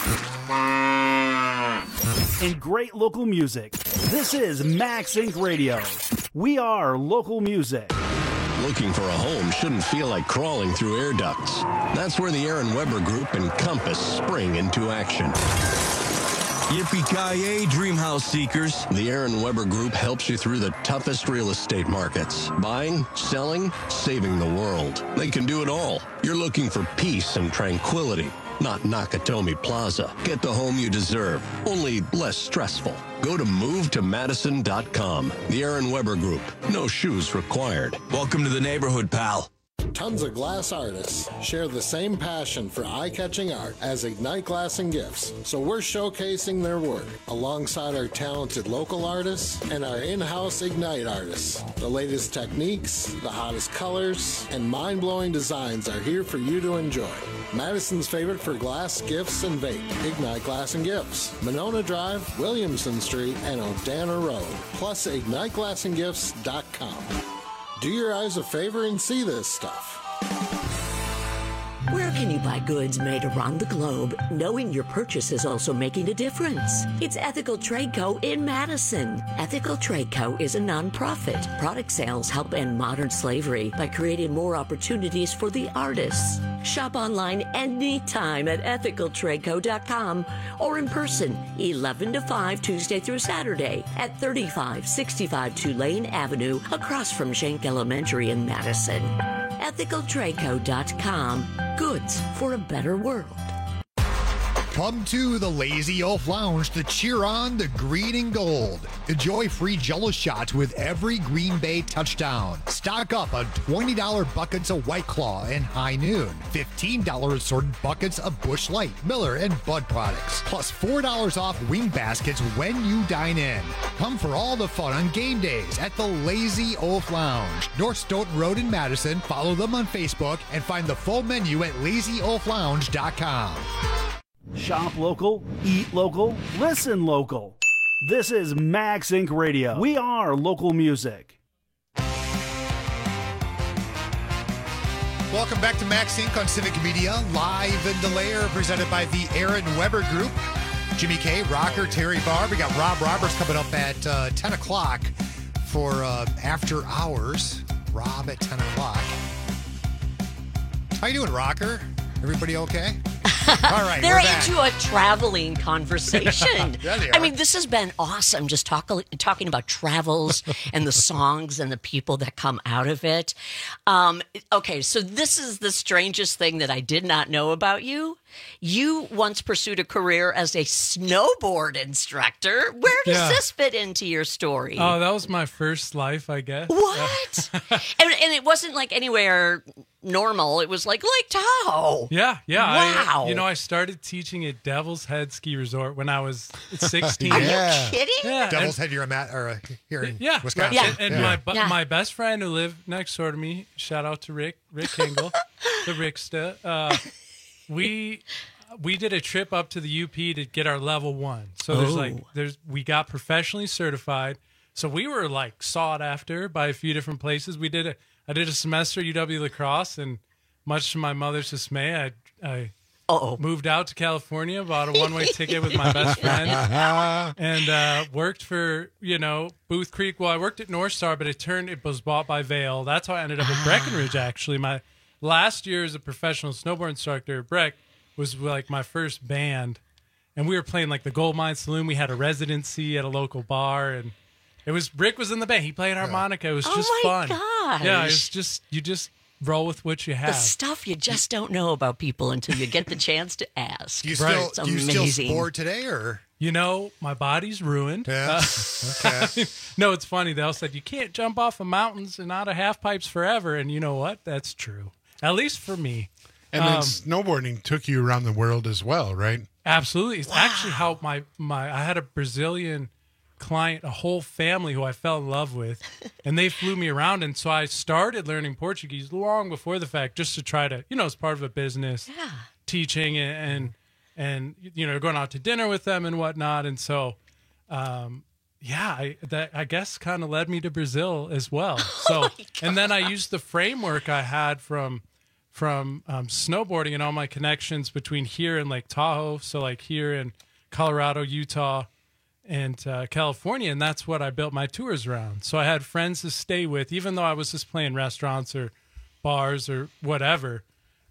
and great local music. This is Max Inc Radio. We are local music. Looking for a home shouldn't feel like crawling through air ducts. That's where the Aaron Weber Group and Compass spring into action. Yippee-ki-yay, dream house seekers. The Aaron Weber Group helps you through the toughest real estate markets. Buying, selling, saving the world. They can do it all. You're looking for peace and tranquility, not Nakatomi Plaza. Get the home you deserve, only less stressful. Go to move to madison dot com. The Aaron Weber Group. No shoes required. Welcome to the neighborhood, pal. Tons of glass artists share the same passion for eye-catching art as Ignite Glass and Gifts, so we're showcasing their work alongside our talented local artists and our in-house Ignite artists. The latest techniques, the hottest colors, and mind-blowing designs are here for you to enjoy. Madison's favorite for glass, gifts, and vape, Ignite Glass and Gifts. Monona Drive, Williamson Street, and Odana Road, plus ignite glass and gifts dot com. Do your eyes a favor and see this stuff. Where can you buy goods made around the globe, knowing your purchase is also making a difference? It's Ethical Trade Co. in Madison. Ethical Trade Co. is a nonprofit. Product sales help end modern slavery by creating more opportunities for the artists. Shop online anytime at ethical trade co dot com or in person eleven to five Tuesday through Saturday at thirty-five sixty-five Tulane Avenue across from Schenck Elementary in Madison. ethical trade co dot com. Goods for a better world. Come to the Lazy Oaf Lounge to cheer on the green and gold. Enjoy free Jello shots with every Green Bay touchdown. Stock up on twenty dollars buckets of White Claw and High Noon. fifteen dollars assorted buckets of Busch Light, Miller, and Bud products. Plus four dollars off wing baskets when you dine in. Come for all the fun on game days at the Lazy Oaf Lounge. North Stoughton Road in Madison. Follow them on Facebook and find the full menu at lazy oaf lounge dot com. Shop local, eat local, listen local. This is Max Incorporated. Radio. We are local music. Welcome back to Max Incorporated on Civic Media, live in the lair, presented by the Aaron Weber Group. Jimmy K, Rocker, Terry Barr. We got Rob Roberts coming up at uh, ten o'clock for uh, After Hours. Rob at ten o'clock. How you doing, Rocker? Everybody okay? All right, they're we're back. into a traveling conversation. Yeah, they I are. mean, this has been awesome. Just talk, talking about travels and the songs and the people that come out of it. Um, okay, so this is the strangest thing that I did not know about you. You once pursued a career as a snowboard instructor. Where does Yeah. this fit into your story? Oh, that was my first life, I guess. What? and, and it wasn't like anywhere normal. It was like Lake Tahoe. Yeah, yeah. Wow. I, you know, I started teaching at Devil's Head Ski Resort when I was sixteen. Are you Yeah. kidding? Yeah, Devil's and- Head, you're a mat, or, uh, here in Yeah, Wisconsin. right. And, and Yeah. my bu- Yeah. my best friend who lived next door to me, shout out to Rick, Rick Hingle, the Ricksta. Uh, we we did a trip up to the U P to get our level one. So there's Oh. like there's we got professionally certified. So we were like sought after by a few different places. We did a I did a semester at U W La Crosse, and much to my mother's dismay, I I Uh-oh. moved out to California, bought a one way ticket with my best friend, and uh, worked for, you know, Booth Creek. Well, I worked at North Star, but it turned, it was bought by Vail. That's how I ended up at Breckenridge, actually. My last year as a professional snowboard instructor at Breck was like my first band. And we were playing like the Gold Mine Saloon. We had a residency at a local bar, and it was, Rick was in the band. He played harmonica. It was Oh just my fun. gosh. Yeah, it was just, you just roll with what you The have. stuff you just don't know about people until you get the chance to ask. Do you Right. still, It's do you still amazing. sport today, or? You know, my body's ruined. Yeah. Uh, Okay. no, it's funny. They all said, you can't jump off of mountains and out of half pipes forever. And you know what? That's true. At least for me. And then Um, snowboarding took you around the world as well, right? Absolutely. It's actually how my, my, I had a Brazilian client, a whole family who I fell in love with, and they flew me around. And so I started learning Portuguese long before the fact, just to try to, you know, as part of a business, Yeah. teaching and, and, and, you know, going out to dinner with them and whatnot. And so, um, yeah, I, that I guess kind of led me to Brazil as well. So, and then I used the framework I had from, from um, snowboarding and all my connections between here and Lake Tahoe. So like here in Colorado, Utah, and uh, California, and that's what I built my tours around. So I had friends to stay with, even though I was just playing restaurants or bars or whatever.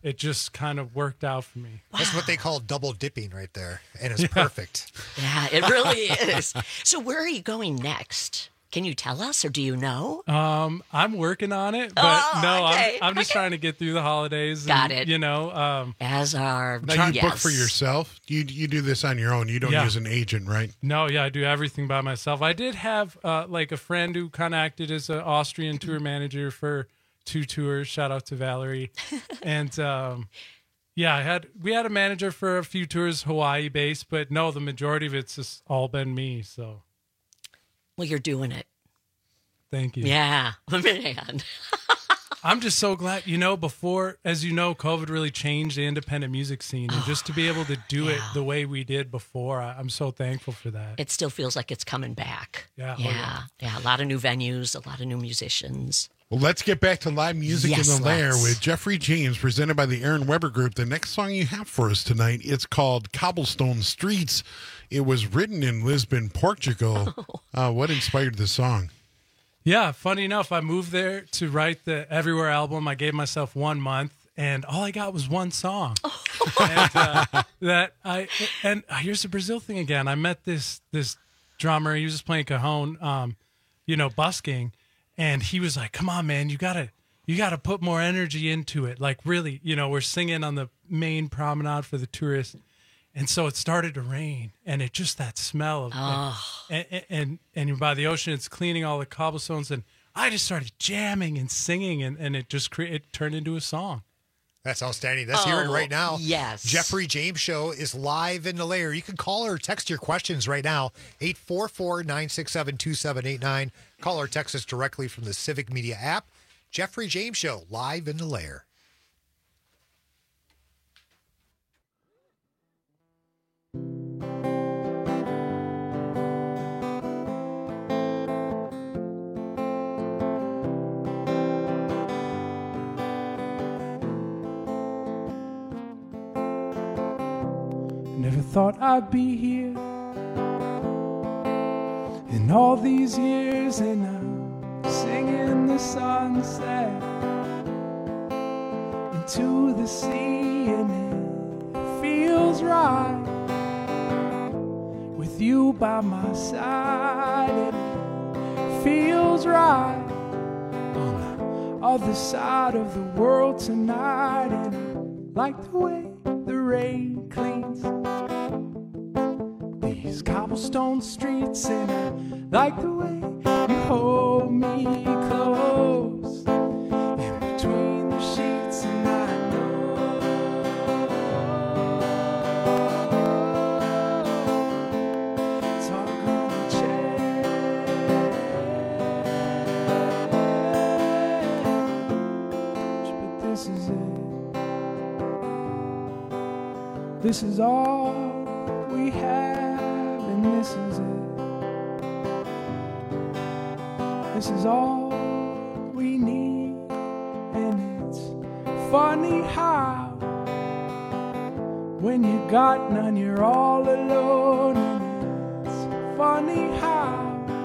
it just kind of worked out for me. That's what they call double dipping right there. And it's yeah. perfect. Yeah, it really is. So where are you going next? Can you tell us, or do you know? Um, I'm working on it, but oh, no, okay. I'm, I'm just okay. trying to get through the holidays. Got and, it. You know, um, as our now you yes. book for yourself. You you do this on your own. You don't yeah. use an agent, right? No, yeah, I do everything by myself. I did have uh, like a friend who kind of acted as an Austrian tour manager for two tours. Shout out to Valerie, and um, yeah, I had we had a manager for a few tours, Hawaii based, but no, the majority of it's just all been me. So, well, you're doing it. Thank you. Yeah, man. I'm just so glad, you know, before, as you know, COVID really changed the independent music scene. And just to be able to do yeah. it the way we did before, I, I'm so thankful for that. It still feels like it's coming back. Yeah. Yeah. Oh, yeah. yeah. A lot of new venues, a lot of new musicians. Well, let's get back to live music yes, in the Lair let's. with Jeffrey James, presented by the Aaron Weber Group. The next song you have for us tonight, it's called Cobblestone Streets. It was written in Lisbon, Portugal. Oh. Uh, what inspired the song? Yeah, funny enough, I moved there to write the Everywhere album. I gave myself one month, and all I got was one song. and, uh, that I and here's the Brazil thing again. I met this this drummer. He was just playing cajon, um, you know, busking, and he was like, "Come on, man, you gotta you gotta put more energy into it. Like, really, you know, we're singing on the main promenade for the tourists." And so it started to rain, and it just that smell of oh. and, and and and you're by the ocean. It's cleaning all the cobblestones, and I just started jamming and singing, and, and it just cre- it turned into a song. That's outstanding. Let's oh, hear it right now. Yes, Jeffrey James Show is live in the Lair. You can call or text your questions right now. eight four four, nine six seven, two seven eight nine. Call or text us directly from the Civic Media app. Jeffrey James Show live in the Lair. Never thought I'd be here in all these years, and I'm singing the sunset into the sea, and it feels right with you by my side, and it feels right on the other side of the world tonight, and I like the way the rain cleans these cobblestone streets, and I like the way you hold me close in between the sheets, and I know it's all gonna change, but this is it. This is all we have, and this is it. This is all we need, and it's funny how when you got none, you're all alone, and it's funny how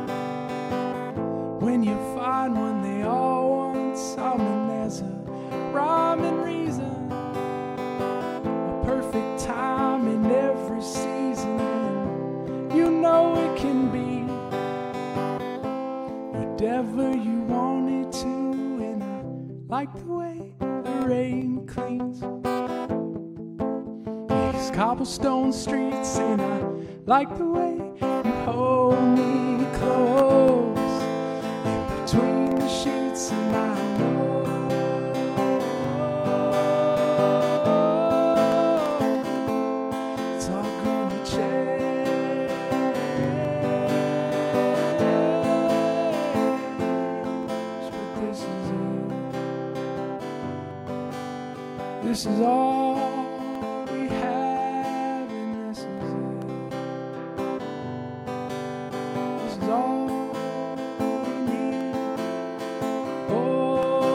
when you find one, they all want some, and there's a rhyme and reason, perfect time in every season, and you know it can be whatever you want it to, and I like the way the rain cleans these cobblestone streets, and I like the way you hold me close in between the sheets, and I know this is all we have, and this is it. This is all we need. Oh,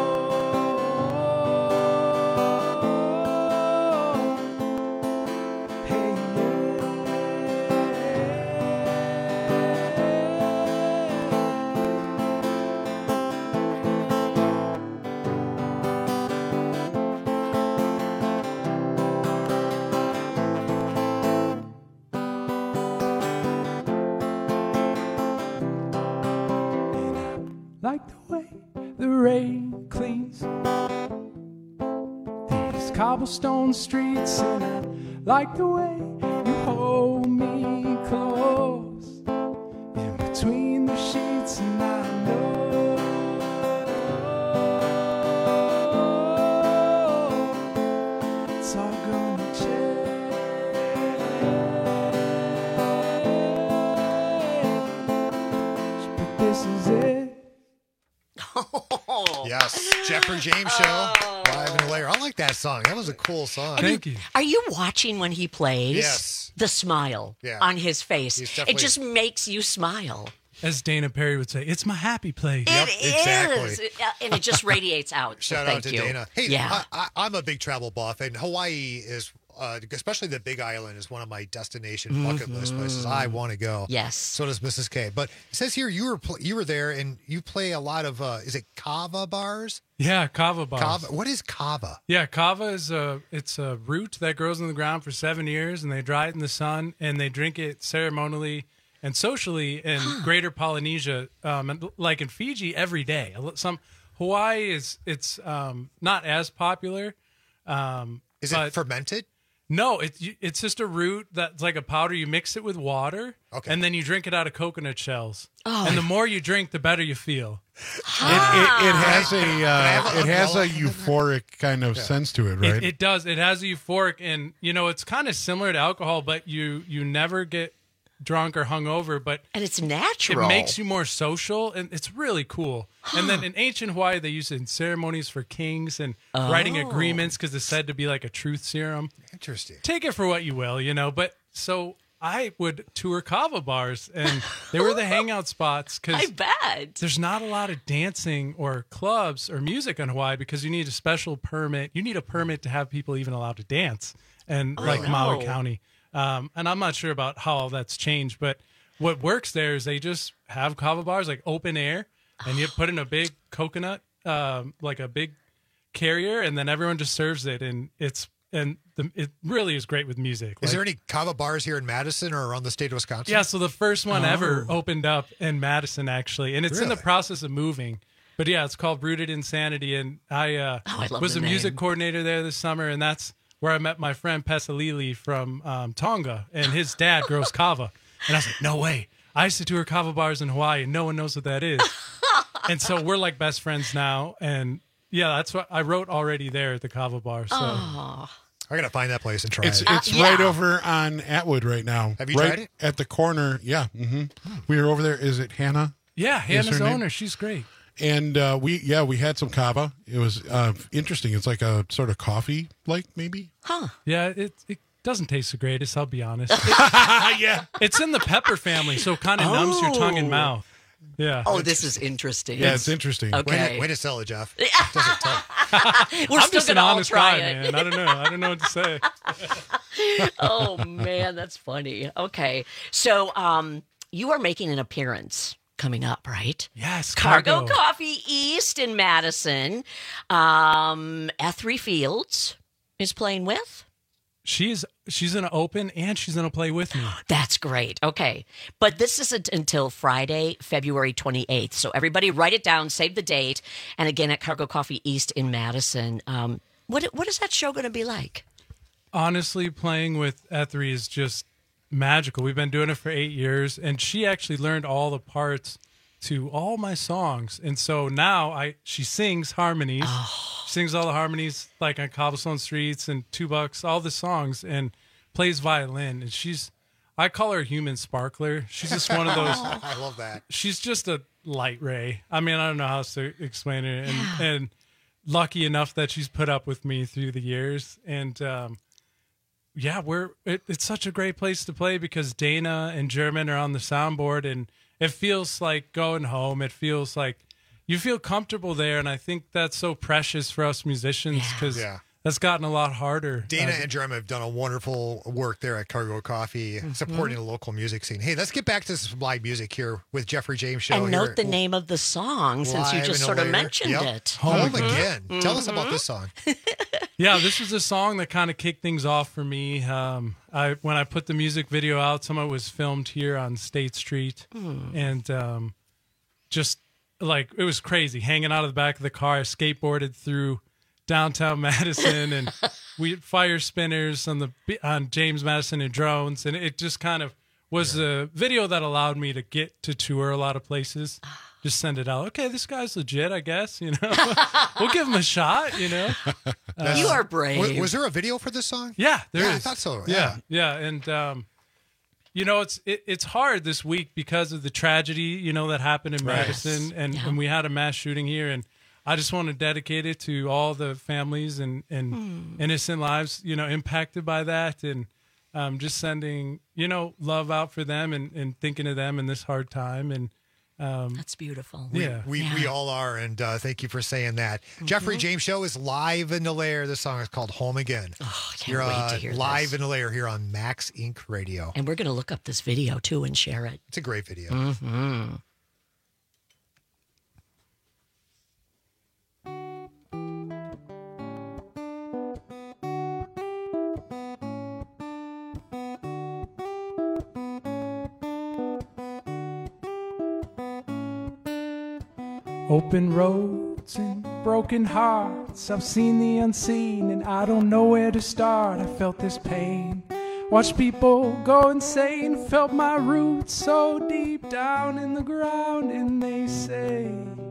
hey, like the way the rain cleans these cobblestone streets, and I like the way you hold me close in between the sheets, and I know it's all gonna change, but this is it. Yes, Jeffrey James Show, Live in the Lair. I like that song. That was a cool song. Thank you. Are you watching when he plays? Yes. The smile Yeah. on his face. He's It definitely- just makes you smile. As Dana Perry would say, it's my happy place. It exactly. is. It- uh, and it just radiates out. So Shout thank out to you. Dana. Hey, yeah. I, I, I'm a big travel buff, and Hawaii is, uh, especially the Big Island, is one of my destination bucket list places. I want to go. Yes. So does Missus K. But it says here you were pl- you were there, and you play a lot of. Uh, is it kava bars? Yeah, kava bars. Kava. What is kava? Yeah, kava is a it's a root that grows in the ground for seven years, and they dry it in the sun, and they drink it ceremonially and socially in Greater Polynesia, um, and like in Fiji, every day. Some Hawaii is it's um, not as popular. Um, Is but it fermented? No, it's it's just a root that's like a powder. You mix it with water, Okay. and then you drink it out of coconut shells. Oh. And the more you drink, the better you feel. It, it, it has a have uh, a it has a umbrella? euphoric kind of sense to it, right? It, it does. It has a euphoric, and you know it's kind of similar to alcohol, but you you never get drunk or hungover. But And it's natural. it makes you more social, and it's really cool. And then in ancient Hawaii, they use it in ceremonies for kings and writing Oh. agreements because it's said to be like a truth serum. Interesting. Take it for what you will, you know. But so I would tour kava bars, and they were the hangout spots I because bet. there's not a lot of dancing or clubs or music in Hawaii because you need a special permit. You need a permit to have people even allowed to dance, and like no. Maui County. Um, and I'm not sure about how all that's changed, but what works there is they just have kava bars like open air, and you put in a big coconut, um, like a big carrier, and then everyone just serves it, and it's and the, it really is great with music. Is Like- there any kava bars here in Madison or around the state of Wisconsin? yeah, so the first one ever Oh. opened up in Madison, actually, and it's in the Really? process of moving. But yeah, it's called Rooted Insanity, and I, uh, Oh, I love was the a music name. coordinator there this summer, and that's where I met my friend Pesalili from um, Tonga, and his dad grows kava. And I was like, no way. I used to tour kava bars in Hawaii, and no one knows what that is. And so we're like best friends now, and yeah, that's what I wrote already there at the kava bar. So. Oh. I gotta find that place and try It's it. it's Uh, right yeah. over on Atwood right now. Have you right tried it? At the corner, yeah. hmm We were over there. Is it Hannah? Yeah, Is Hannah's her name? owner. She's great. And uh, we, yeah, we had some kava. It was uh, interesting. It's like a sort of coffee, like maybe. Huh. Yeah, it it doesn't taste the greatest, I'll be honest. yeah, it's in the pepper family, so it kind of numbs your tongue and Oh. mouth. Yeah. Oh, this is interesting. Yeah, it's interesting. Okay. Way to, way to sell it, Jeff. Doesn't tell. We're I'm still just an gonna all honest try guy, it. man. I don't know. I don't know what to say. Oh man, that's funny. Okay, so um, you are making an appearance coming up, right? Yes, Cargo, Cargo. Coffee East in Madison. Um, Ethry Fields is playing with. She's she's gonna open and she's gonna play with me. That's great. Okay. But this isn't until Friday, February twenty-eighth. So everybody write it down, save the date. And again, at Cargo Coffee East in Madison. Um, what what is that show going to be like? Honestly, playing with Ethry is just magical. We've been doing it for eight years, and she actually learned all the parts to all my songs. And so now I she sings harmonies. She sings all the harmonies like on Cobblestone Streets and Two Bucks, all the songs, and plays violin. And she's I call her a human sparkler. She's just one of those I love that. she's just a light ray. I mean, I don't know how else to explain it. And and lucky enough that she's put up with me through the years. And um yeah, we're it, it's such a great place to play because Dana and German are on the soundboard, and it feels like going home. It feels like you feel comfortable there, and I think that's so precious for us musicians because Yeah. that's gotten a lot harder. Dana Uh, and Jeremy have done a wonderful work there at Cargo Coffee, Mm-hmm. supporting the local music scene. Hey, let's get back to some live music here with Jeffrey James Show. And here note at the name of the song since you Live just in sort a of Lair. mentioned Yep. it. Home Mhm. again. Tell us about this song. yeah, this was a song that kind of kicked things off for me. Um, I when I put the music video out, some of it was filmed here on State Street, Hmm. and um, just like it was crazy. Hanging out of the back of the car, I skateboarded through downtown Madison, and we had fire spinners on the on James Madison and drones, and it just kind of was yeah. a video that allowed me to get to tour a lot of places. Just send it out. Okay, this guy's legit, I guess. You know, we'll give him a shot. You know, uh, you are brave. Was, was there a video for this song? Yeah, there yeah, is. I thought so. Yeah, yeah, yeah. and um, you know, it's it, it's hard this week because of the tragedy, you know, that happened in right. Madison, and, yeah. and we had a mass shooting here, and I just want to dedicate it to all the families and and Hmm. innocent lives, you know, impacted by that, and um, just sending, you know, love out for them and, and thinking of them in this hard time. And um, that's beautiful. We, yeah, we, yeah. we all are, and uh, thank you for saying that. Mm-hmm. Jeffrey James Show is live in the lair. This song is called Home Again. Oh, I can't You're wait uh, to hear live this. in the lair here on Max Inc Radio. And we're going to look up this video too and share it. It's a great video. Mm-hmm. Open roads and broken hearts. I've seen the unseen and I don't know where to start. I felt this pain. Watched people go insane. Felt my roots so deep down in the ground. And they say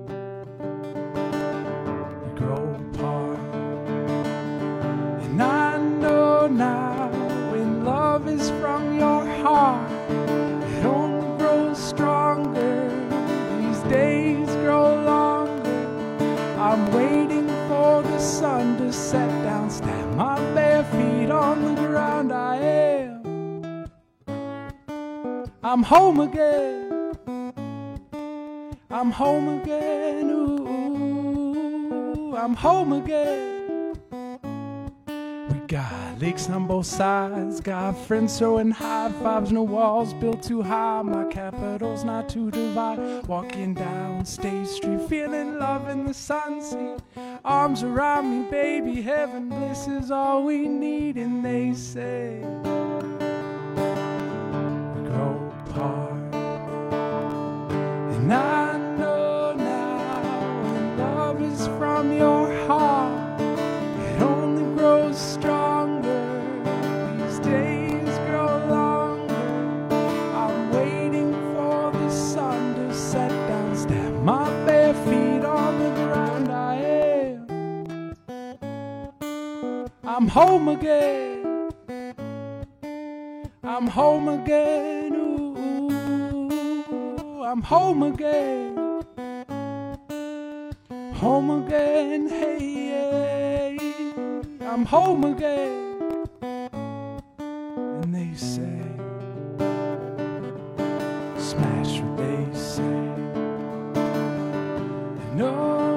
you grow apart. And I know now when love is from your heart, it only grows stronger. These days grow longer. I'm waiting for the sun to set down. Stamp my bare feet on the ground. I am. I'm home again. I'm home again. Ooh, I'm home again. We got lakes on both sides. Got friends throwing high fives. No walls built too high. My capital's not to divide. Walking down State Street, feeling love in the sunset. Arms around me, baby. Heaven bliss is all we need. And they say we grow apart. And I know now when love is from your heart, it only grows stronger. These days grow longer. I'm waiting for the sun to set down. Stamp my bare feet on the ground. I am. I'm home again. I'm home again. Ooh, I'm home again. Home again. Hey, hey. I'm home again. And they say, smash what they say. No,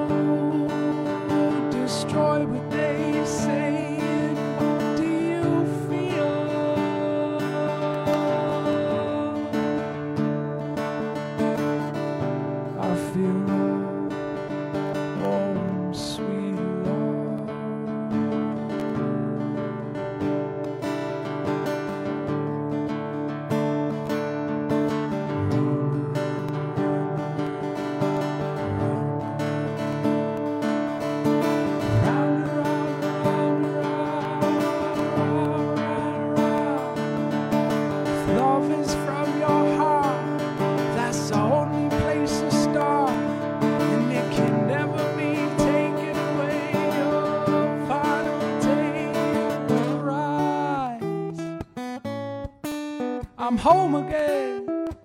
destroy what they say. What do you feel? I feel love, oh sweet love. If love is from your heart, that's the only place to start. And it can never be taken away. Your final day will rise. I'm home again.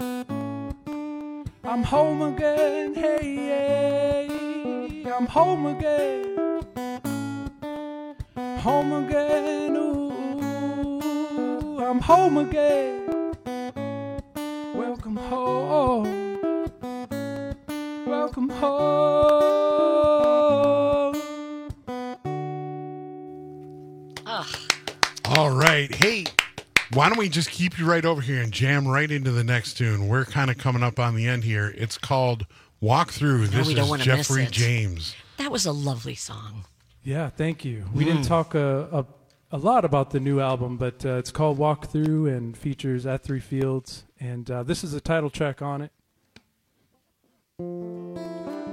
I'm home again. Hey, hey. I'm home again. Home again. Ooh, I'm home again. Welcome home. Welcome home. All right. Hey, why don't we just keep you right over here and jam right into the next tune? We're kind of coming up on the end here. It's called Walk Through. This we don't is wanna miss Jeffrey it. James. That was a lovely song. Yeah, thank you. We Mm. didn't talk uh, a, a lot about the new album, but uh, it's called Walk Through and features At Three Fields. And uh, this is the title track on it.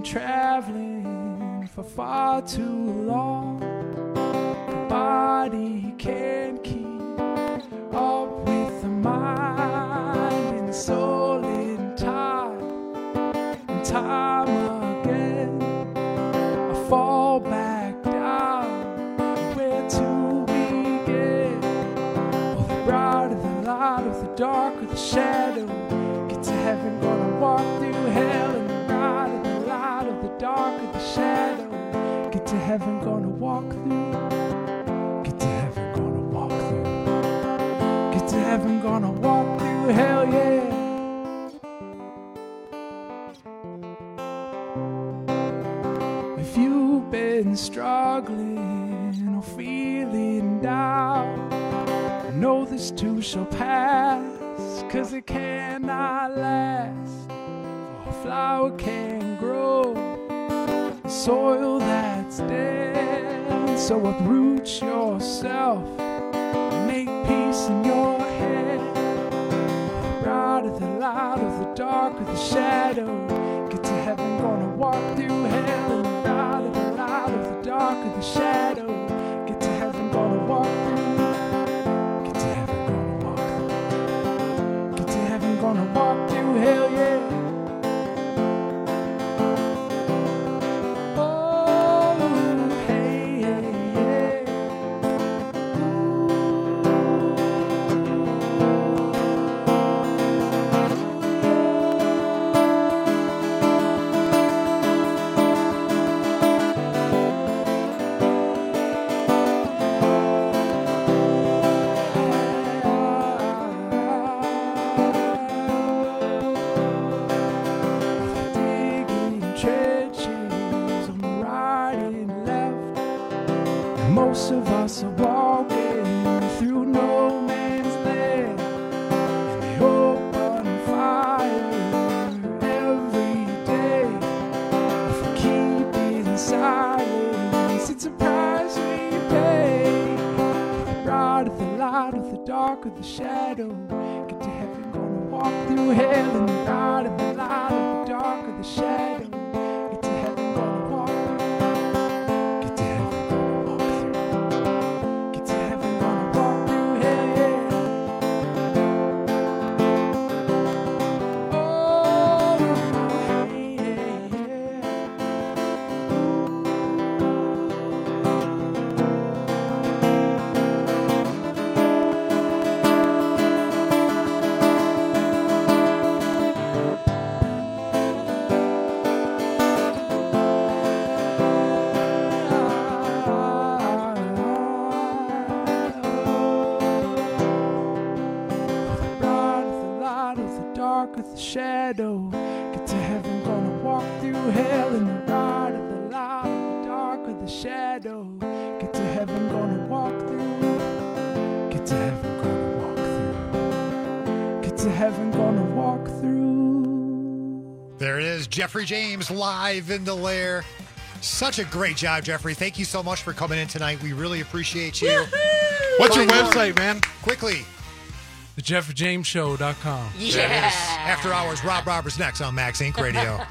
traveling for far too long. The body can't keep up with the mind and soul in time and time again. I fall back down. Where to begin? Oh, the brighter the light, of the darker the shadow. Get to heaven, gonna walk through hell, and the brighter the light, of the darker the shadow. Get to heaven, gonna walk through. Get to heaven, gonna walk through. Get to heaven, gonna walk through hell, yeah. If you've been struggling or feeling down, I know this too shall pass, 'cause it cannot last. For a flower can grow in soil that's dead. So uproot yourself and make peace in your head. The brighter the light, of the darker the shadow. Get to heaven, gonna walk through hell, and the brighter the light, of the darker the shadow. Get to heaven, gonna walk through. Get to heaven, gonna walk through. Get to heaven, gonna walk through hell, yeah. Most of us are walking through no man's land, and they open fire every day. If we keep in silence, it's a price we pay. The brighter the light, of the darker the shadow. Get to heaven, gonna walk through hell, and the brighter the light, of the darker the shadow. Get to heaven, gonna walk through. Shadow, get to heaven, gonna walk through hell, and the brighter the light, the darker the shadow. Get to heaven, gonna walk through. Get to heaven, gonna walk through. Get to heaven, gonna walk through. There it is, Jeffrey James live in the lair. Such a great job, Jeffrey. Thank you so much for coming in tonight. We really appreciate you. Woo-hoo! What's your website, man? Quickly. the jeffrey james show dot com. Yeah. After Hours, Rob Roberts next on Max Inc Radio.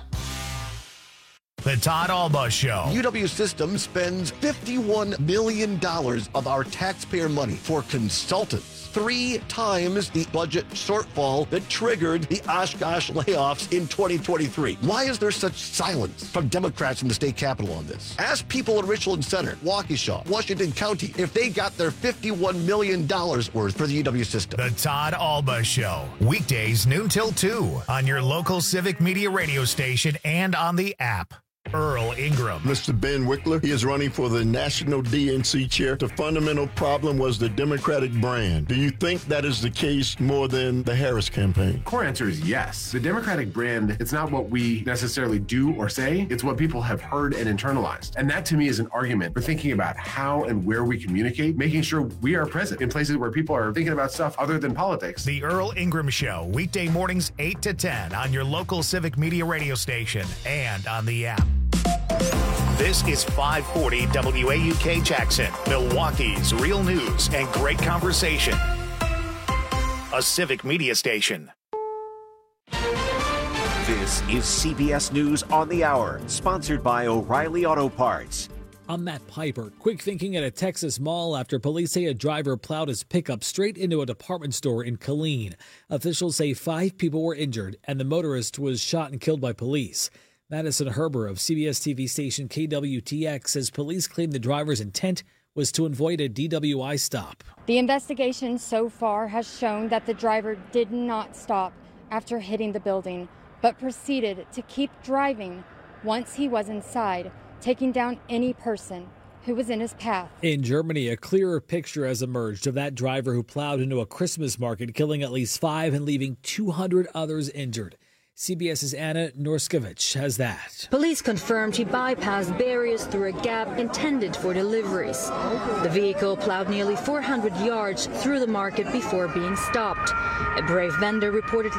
The Todd Alba Show. U W Systems spends fifty-one million dollars of our taxpayer money for consultants. Three times the budget shortfall that triggered the Oshkosh layoffs in twenty twenty-three. Why is there such silence from Democrats in the state capitol on this? Ask people in Richland Center, Waukesha, Washington County if they got their fifty-one million dollars worth for the U W system. The Todd Alba Show. Weekdays noon till two on your local Civic Media radio station and on the app. Earl Ingram. Mister Ben Wickler, he is running for the National D N C chair. The fundamental problem was the Democratic brand. Do you think that is the case more than the Harris campaign? Core answer is yes. The Democratic brand, it's not what we necessarily do or say, it's what people have heard and internalized. And that to me is an argument for thinking about how and where we communicate, making sure we are present in places where people are thinking about stuff other than politics. The Earl Ingram Show, weekday mornings eight to ten on your local Civic Media radio station and on the app. This is five forty W A U K Jackson, Milwaukee's real news and great conversation. A Civic Media station. This is C B S News on the Hour, sponsored by O'Reilly Auto Parts. I'm Matt Piper. Quick thinking at a Texas mall after police say a driver plowed his pickup straight into a department store in Killeen. Officials say five people were injured and the motorist was shot and killed by police. Madison Herber of C B S T V station K W T X says police claim the driver's intent was to avoid a D W I stop. The investigation so far has shown that the driver did not stop after hitting the building, but proceeded to keep driving once he was inside, taking down any person who was in his path. In Germany, a clearer picture has emerged of that driver who plowed into a Christmas market, killing at least five and leaving two hundred others injured. CBS's Anna Norskevich has that. Police confirmed he bypassed barriers through a gap intended for deliveries. The vehicle plowed nearly four hundred yards through the market before being stopped. A brave vendor reportedly